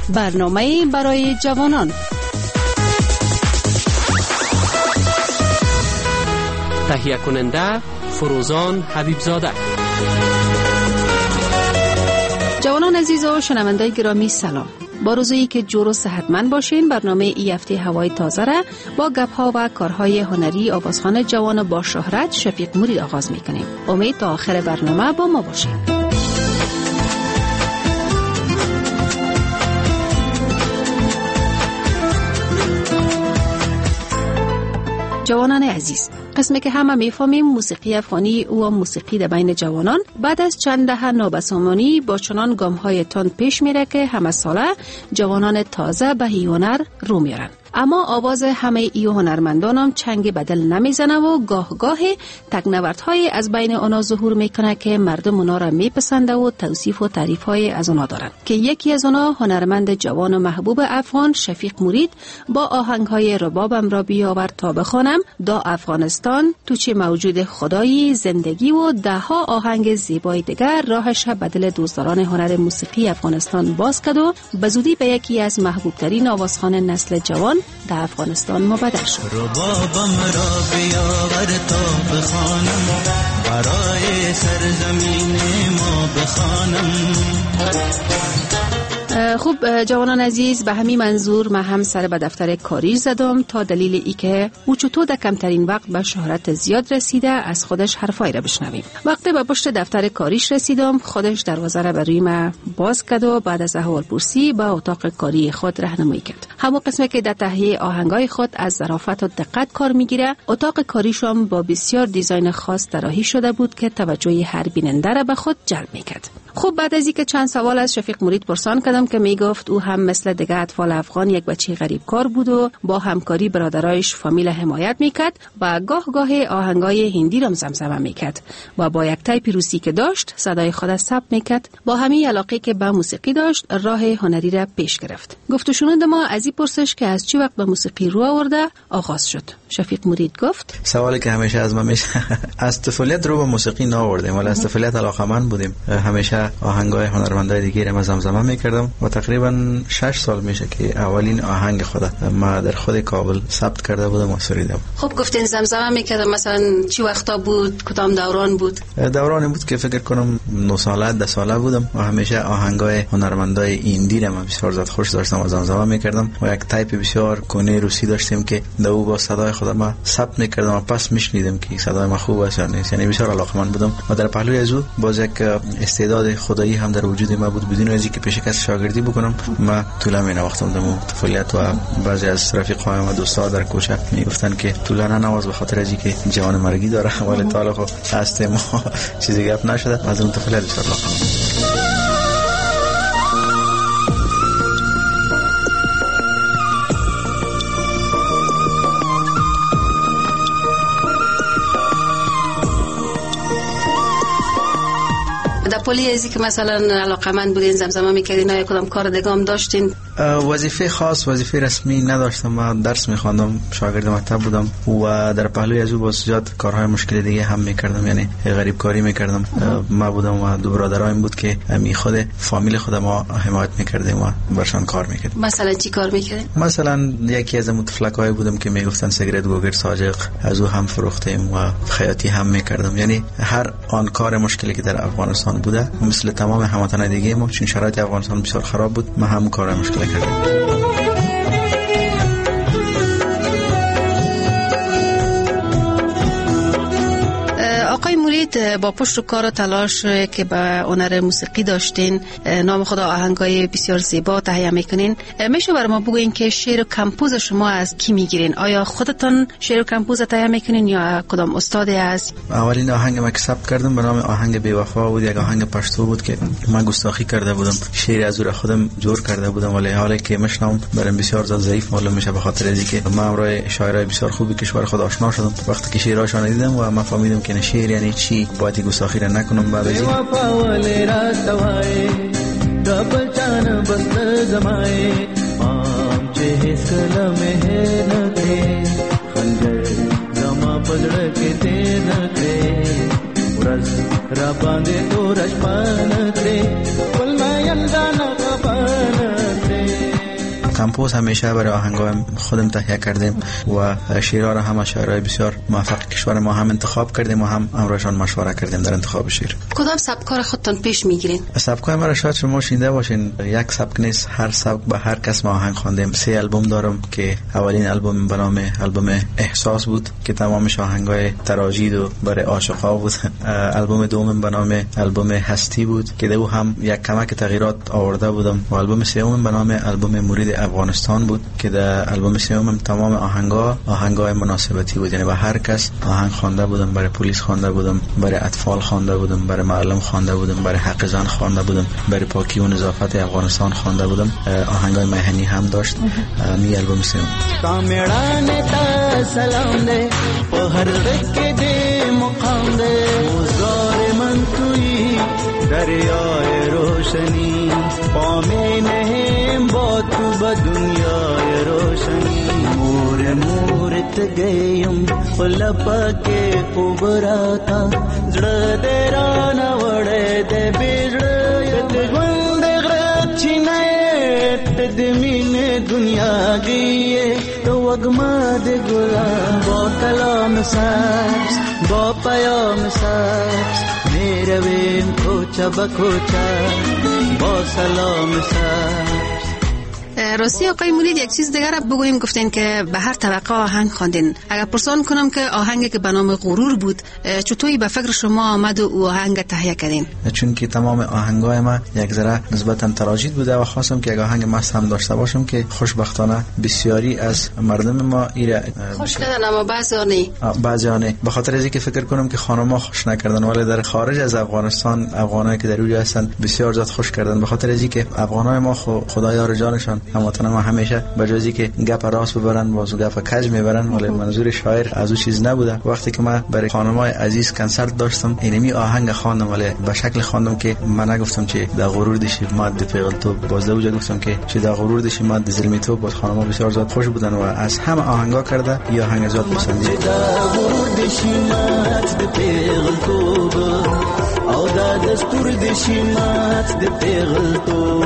برنامه برای جوانان. تهیه کننده فروزان حبیبزاده. جوانان عزیز و شنوندای گرامی سلام. با روزی که جور و صحتمند باشین، برنامه ای هفته هوای تازه را با گپ‌ها و کارهای هنری آوازخوان جوان با شهرت شفیق مرید آغاز می‌کنیم. امید تا آخر برنامه با ما باشین. جوانان عزیز، قسمی که همه میفهمیم موسیقی افغانی و موسیقی در بین جوانان بعد از چند دهه نابسامانی با چنان گام‌های تند پیش میره که همه ساله جوانان تازه به هنر رو میرن. اما آواز همه ای هنرمندان هم چنگ بدل نمیزنه و گاه تکنوردهای از بین اونا ظهور میکنه که مردم اونا را میپسنده و توصیف و تعریف های از اونا دارن، که یکی از اونا هنرمند جوان و محبوب افغان شفیق مرید با آهنگ های ربابم را بیاور تا بخوانم، دا افغانستان، تو چه موجود خدایی، زندگی و ده ها آهنگ زیبای دیگر راهش به دل دوستداران هنر موسیقی افغانستان باز کرد و به زودی به یکی از محبوب ترین آوازخوان نسل جوان در افغانستان مبادر شد. ربابم را بیاور تا بخوانم، برای سرزمین ما بخوانم. خوب جوانان عزیز، به همین منظور من هم سر به دفتر کاری زدم تا دلیل ای که او چطور در کمترین وقت به شهرت زیاد رسیده از خودش حرفایی را بشنویم. وقتی به پشت دفتر کاریش رسیدم، خودش دروازه را برای من باز کرد و بعد از احوالپرسی به اتاق کاری خود راهنمایی کرد. همون قسمی که در تهیه آهنگای خود از ظرافت و دقت کار میگیره، اتاق کاریش هم با بسیار دیزاین خاص طراحی شده بود که توجه هر بیننده را به خود جلب میکرد. خوب بعد از اینکه چند سوال از شفیق مرید پرسان کردم که میگفت او هم مثل دیگه اطفال افغان یک بچه غریب کار بود و با همکاری برادرایش فامیل حمایت میکرد و گاه آهنگای هندی را زمزمه میکرد و با یک تایپ روسی که داشت صدای خود ثبت میکرد. با همین علاقه که به موسیقی داشت، راه هنری را پیش گرفت. گفت و شنود ما از این پرسش که از چی وقت به موسیقی رو آورده آغاز شد. شفیق مرید گفت سوالی که همیشه از ما میشه، از طفولیت رو به موسیقی نآوردیم، ولی از طفولیت علاقه‌مند بودیم. همیشه آهنگای هنرمندای دیگه را زمزمه میکردم و تقریبا 6 سال میشه که اولین آهنگ خودم ما در خود کابل ثبت کرده بودم و سرودم. خب گفتین زمزمه میکردم، مثلا چی وقتا بود؟ کدام دوران بود؟ دورانی بود که فکر کنم 9 ساله 10 ساله بودم و همیشه آهنگای هنرمندای ایندی را من بسیار زیاد خوش داشتم و زمزمه میکردم و یک تایپ بسیار کنه روسی داشتیم که دو با صدای خودم ثبت میکردم و پس میشنیدم که صدای من خوب است یا نیست. یعنی بسیار علاقه‌مند بودم و در پهلوی از او باز یک استعداد خدایی هم در وجود ما بود. بدون از اینکه پیش کس شاگردی بکنم، ما طولانی نواختم دم طفولیت و بعضی از رفیق‌هایم و دوستان در کوچه میگفتن که طولانی نواز به خاطر از اینکه جوان مرگی داره، ولی تا حالا هست ما چیزی گپ نشده. از اون طفولیت بسیار علاقه‌مند. پولی ازی که مثلا علاقه‌مند بودین زمزمه میکردین یا کدام کار دیگه داشتین؟ وظیفه خاص، وظیفه رسمی نداشتم. من درس میخواندم، شاگرد مکتب بودم و در پهلوی از او با زیاد کارهای مشکل دیگه هم میکردم، یعنی غریب کاری میکردم. ما بودم و دو برادرایم بود که می خود فامیل خود ما حمایت میکردیم و برشان کار میکردیم. مثلا چی کار میکردین؟ مثلا یکی از متفلکای بودم که میگفتن سیگرت گوگر ساجق، از او هم فروختیم و خیاطی هم میکردم. یعنی هر آن کار مشکلی که در افغانستان بوده، مثل تمام هموطنان دیگه ما، چون شرایط افغانستان بسیار خراب بود، ما هم کار مشکل کردیم. آقای مرید، با پشت و کار و تلاش که به هنر موسیقی داشتین، نام خدا آهنگای بسیار زیبا تهیه میکنین، میشه برای ما بگوین که شعر و کمپوز شما از کی میگیرین؟ آیا خودتون شعر و کمپوز تهیه میکنین یا کدام استادی است؟ اولین آهنگ ما که ثبت کردم به نام آهنگ بی‌وفا بود، یک آهنگ پشتو بود که من گستاخی کرده بودم، شعر از او خودم جور کرده بودم، ولی حالی که میشنم برام بسیار ضعیف معلوم میشه، به خاطر اینکه من امروز شاعرای بسیار خوبی کشور خود آشنا شدم. وقتی که شعراشون دیدم و من فهمیدم که شعر یعنی چی، باید گستاخی را نکنم. بعد از این کمپوز همیشه برای آهنگای خودم تهیه کردیم و شعرها را هم شاعرای بسیار موفق کشور ما هم انتخاب کردیم و هم امروزشان مشوره کردیم در انتخاب شعر. کدام سبکار خودتون پیش میگیرین؟ سبکای ما را شاید شما شنیده باشین، یک سبک نیست، هر سبک به هر کس ما آهنگ خواندیم. 3 البوم دارم که اولین البوم به نام البوم احساس بود که تمامش آهنگای تراجید و برای عاشقا بود. البوم دوم به نام البوم هستی بود که دو هم یک کمک تغییرات آورده بودم و البوم سوم به نام البوم مرید افغانستان بود که در البوم سوم تمام آهنگای مناسبتی بود، یعنی به هر کس آهنگ خوانده بودم. برای پلیس خوانده بودم، برای اطفال خوانده بودم، برای معلم خوانده بودم، برای حق زن خوانده بودم، برای پاکی و نظافت افغانستان خوانده بودم. آهنگای مهنی هم داشت. می البوم سوم کامران تا سلام دے په هر غږ کې دې مقام دے گزار من توی دریای روشنی پامې نه با تو به دنیای روشنی مور مور ته گیم خلپکه کوبراتا زړه دې را نه وړې دې بیړې دې ژوند غرب چینه د مینه دنیا گیه تو وگما د گلاب با کلام سبز با پیام سبز میره ویم کوچه با کوچه با سلام سبز. راستی آقای مولید یک چیز دیگر بگوییم، گفتین که به هر طبقه آهنگ خواندین. اگر پرسان کنم که آهنگی که به نام غرور بود چطوری به فکر شما آمد و آهنگ تهیه کردین؟ چون که تمام آهنگای ما یک ذره نسبتا تراجید بوده و خواستم که یک آهنگ مست هم داشته باشم که خوشبختانه بسیاری از مردم ما ایره خوش کردن، اما بعضی نه به خاطر از اینکه فکر کنم که خانم‌ها خوش نکردن، ولی در خارج از افغانستان افغانایی که در اونجا هستن بسیار زیاد خوش کردن، به خاطر از اینکه افغانای ما خدایار جانشان هموطن ما همیشه بجازی که گپ راست ببرن باز گپ کج میبرن، ولی منظور شاعر از اون چیز نبوده. وقتی که من برای خانمای عزیز کنسرت داشتم اینمی آهنگ خواندم، ولی به شکل خواندم که من نگفتم که در غرور دشی ماده پیغل تو، باز دوجا گفتم که چه در غرور دشی ماده ظلمی تو. باز خانم‌ها بسیار زیاد خوش بودن و از همه آهنگا کرده یا آهنگ زیاد پسندید. در غرور دشی ماده پیغل تو او دا دستور دشی ماده پیغل تو.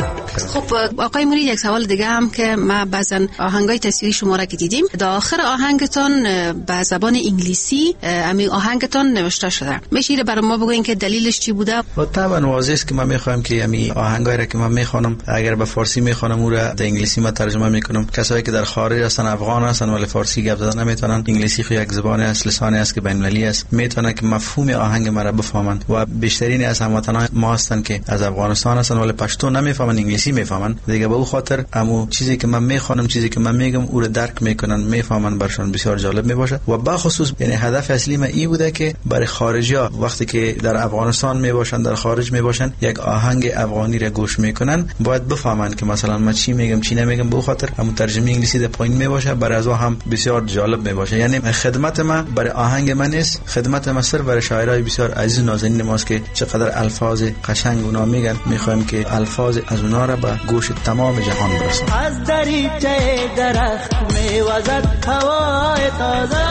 خب آقای مرید، یک سوال دیگه هم که ما بعضا آهنگای تصویری شما را که دیدیم در آخر آهنگتون به زبان انگلیسی امی آهنگتون نوشته شده، میشه برای ما بگوین که دلیلش چی بوده؟ طبعا واضحه است که من میخوام که امی آهنگایی را که من میخوانم اگر به فارسی میخوانم او را در انگلیسی ما ترجمه میکنم. کسایی که در خارج هستن، افغان هستن ولی فارسی گپ زدن نمیتونن، انگلیسی خو یک زبان است، لسانی است که بین المللی است، میتونن که مفهوم آهنگ ما را بفهمن و بیشترین از هموطنان ما هستن که از افغانستان هستن ولی پشتو نمیفهمن، انگلیسی میفهمن دیگه. به اون خاطر امو چیزی که من میخوانم، چیزی که من میگم او رو درک میکنن، میفهمن، برشون بسیار جالب میباشه. و به خصوص یعنی هدف اصلی من این بوده که برای خارجی‌ها وقتی که در افغانستان میباشن، در خارج میباشن، یک آهنگ افغانی را گوش میکنن باید بفهمن که مثلا من چی میگم چی نمیگم. به اون خاطر امو ترجمه انگلیسی در پایین میباشه، برای از هم بسیار جالب میباشه. یعنی خدمت من برای آهنگ من نیست، خدمت من صرف برای شاعرای بسیار عزیز و نازنین ماست که چقدر الفاظ قشنگ اونا میگن، میخوایم که الفاظ از اونا را به گوش تمام جهان برسان. از دریچه درخت میوزد هوای تازه.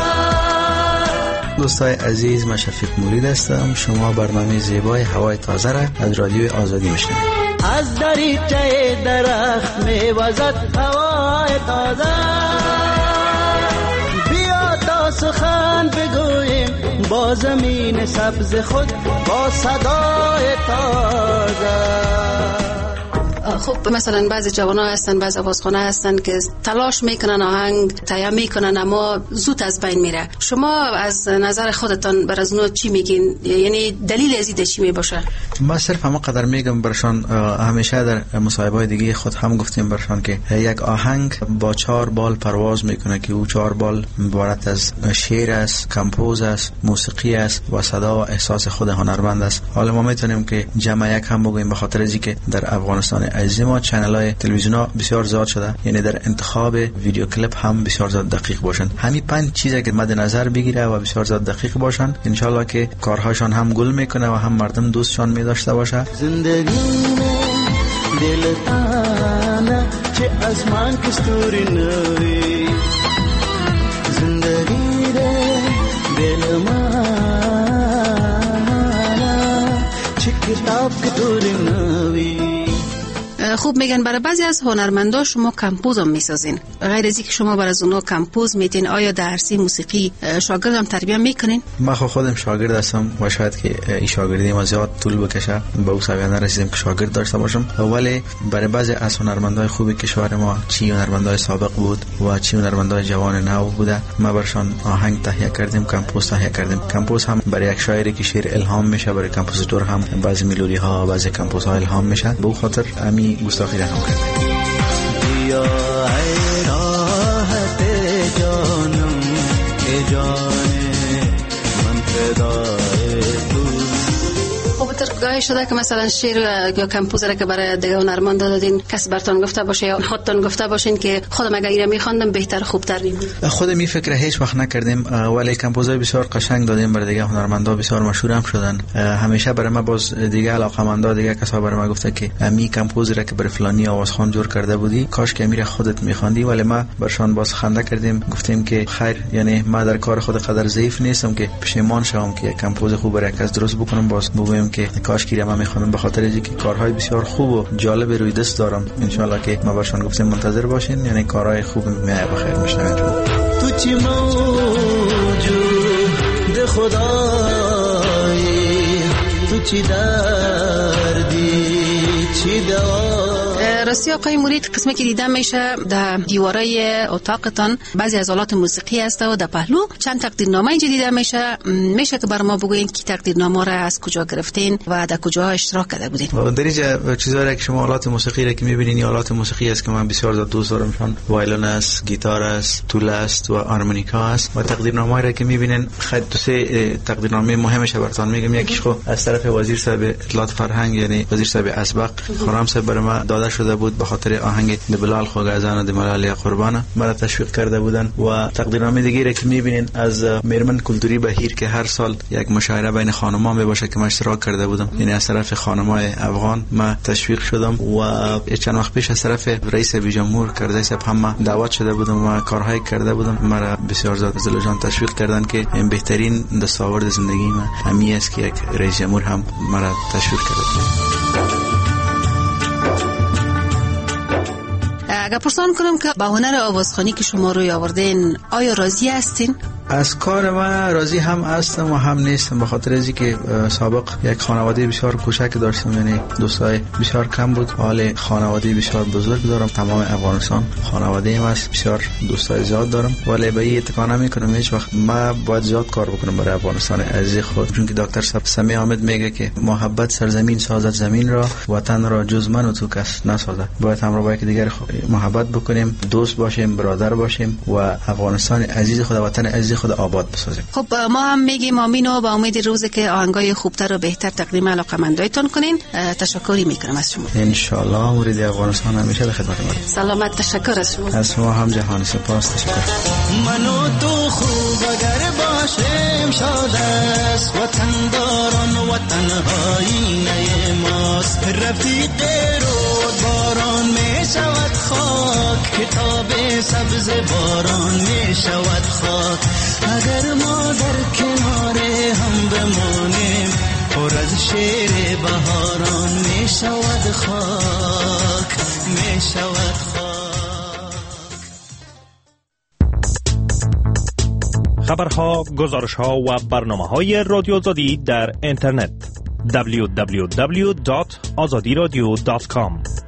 دوستای عزیز، من شفیق مولید هستم. شما برنامه زیبای هوای تازه را از رادیو آزادی میشنوید. از دریچه درخت میوزد هوای تازه. بیا تا سخن بگوییم با زمین سبز خود، با صدای تازه. خب مثلا بعضی جوان‌ها هستن، بعضی آوازخوان‌ها هستن که تلاش میکنن آهنگ تهیه میکنن اما زود از بین میره. شما از نظر خودتان بر از اونها چی میگین؟ یعنی دلیل ازیده چی میباشه؟ ما صرف همه قدر میگم برشان، همیشه در مصاحبه‌های دیگه خود هم گفتیم برشان که یک آهنگ با 4 بال پرواز میکنه که او 4 بال عبارت از شعر است، کمپوز است، موسیقی است و صدا و احساس خود هنرمند است. حالا ما میتونیم که جمع یک هم بگوییم به خاطر از اینکه در افغانستان عزیز ما چنل‌های تلویزیون‌ها بسیار زیاد شده، یعنی در انتخاب ویدیو کلیپ هم بسیار زیاد دقیق باشند. همین 5 چیزی که مد نظر بگیره و بسیار زیاد دقیق باشند، ان شاء الله که کارهاشون هم گل میکنه و هم مردم دوستشان می‌داشته باشه. زندگی دل تانا چه آسمان کستوری نوی، زندگی دل مانا چه کتاب کتوری نوی. خوب میگن برای بعضی از هنرمندا شما کمپوز هم میسازین. غیر از اینکه شما برای اونا کمپوز میتین، آیا درسی موسیقی شاگرد هم تربیت میکنین؟ من خودم شاگرد هستم و شاید که این شاگردی ما زیاد طول بکشه، به اون سویه نرسیدم که شاگرد داشته باشم، ولی برای بعضی از هنرمندای خوبی کشور ما، چی هنرمندای سابق بود و چی هنرمندای جوان نو بوده، ما برشان آهنگ تهیه کردیم، کمپوز تهیه کردیم. کمپوز هم برای یک شاعری که شعر الهام میشه، برای کمپوزیتور هم بعضی ملودی ها، بعضی کمپوز ها الهام میشه. به خاطر امی گستاخی رحم کردیم. بیا ای راحت جانم که جان من فدای تو. خب گاهی شده که مثلا شعر یا کمپوزر که برای دیگه هنرمند دادین کسی براتون گفته باشه یا خودتون گفته باشین که خودم اگه اینا میخواندم بهتر خوبتر میبود؟ خودم این فکر هیچ وقت نکردیم، ولی کمپوزای بسیار قشنگ دادیم برای دیگه هنرمندا، بسیار مشهور هم شدن. همیشه برای ما باز دیگه علاقه‌مندا، دیگه کسا برای ما گفته که می کمپوزر که برای فلانی آوازخوان جور کرده بودی کاش که امیر خودت میخواندی، ولی ما برشان باز خنده کردیم، گفتیم که خیر، یعنی ما در کار خود قدر ضعیف نیستم که پشیمان شوم که کمپوز خوب برای کس درست بکنم، باز بگویم که کاش که من میخوام، به خاطر اینکه کارهای بسیار خوب و جالب روی دست دارم. ان شاء الله که ما برشان گفتیم منتظر باشین، یعنی کارهای خوب میای بخیر میشنوید. تو چی موجود خدایی، تو چی دردی چی دوا. راستی آقای مرید، قسمی که دیدم میشه در دیوارای اتاقتان بعضی از آلات موسیقی هست و در پهلو چند تقدیرنامه اینجا دیدم میشه که بر ما بگوین که تقدیرنامه را از کجا گرفتین و در کجا اشتراک کرده بودین؟ در اینجا چیزایی که شما آلات موسیقی را که میبینین، این آلات موسیقی است که من بسیار زیاد دوست دارم، شان وایلون است، گیتار است، طول است و آرمونیکا است. و تقدیرنامه را که میبینین خیلی دو سه تقدیرنامه مهمش براتون میگم. یکیش خو از طرف وزیر صاحب اطلاعات فرهنگ، یعنی وزیر صاحب اسبق خرم صاحب برای ما داده شده بود، به خاطر آهنگ بلال خوگازان و دملال قربان مرا تشویق کرده بودن. و تقدیرنامه دیگه که میبینین از میرمن کلتوری بهیر که هر سال یک مشاعره بین خانم‌ها میباشه که من اشتراک کرده بودم، یعنی از طرف خانم‌های افغان ما تشویق شدم. و چند وقت پیش از طرف رئیس جمهور کرده صاحب هم دعوت شده بودم و کارهای کرده بودم، مرا بسیار زیاد زلجان تشویق کردن که این بهترین دستاورد زندگی من همین است که یک رئیس جمهور هم مرا تشویق کرده. اگر پرسان کنم که با هنر آوازخوانی که شما روی آوردین آیا راضی هستین؟ از کار من راضی هم هستم و هم نیستم، به خاطر از اینکه سابق یک خانواده بسیار کوچک داشتم، یعنی دوستای بسیار کم بود، حال خانواده بسیار بزرگ دارم، تمام افغانستان خانواده ایم است، بسیار دوستای زیاد دارم، ولی به این اتکا نمیکنم هیچ وقت ما باید زیاد کار بکنم برای افغانستان عزیز خود، چون که دکتر سمیع حامد میگه که محبت سرزمین سازد زمین را، وطن را جز من و تو کس نسازد. باید هم را با یکدیگر محبت بکنیم، دوست باشیم، برادر باشیم و افغانستان عزیز خود، وطن عزیز خود آباد بسازیم. خب ما هم میگیم آمین و با امید روزی که آهنگای خوبتر و بهتر تقدیم علاقه‌مندایتون کنین. تشکری میکنم از شما. ان شاء الله مرید افغانستان همیشه در خدمت ما. سلامت. تشکر از شما. از شما هم جهان سپاس. تشکر. منو تو خوب اگر باشیم شاد است، وطن داران وطن آینه ماست، رفیق باران می شود خاک، کتاب سبز باران می شود خاک، اگر ما در کنار هم بمانیم پر از شعر بهاران می شود خاک، می شود خاک. خبرها، گزارشها و برنامه‌های رادیو آزادی در اینترنت www.azadiradio.com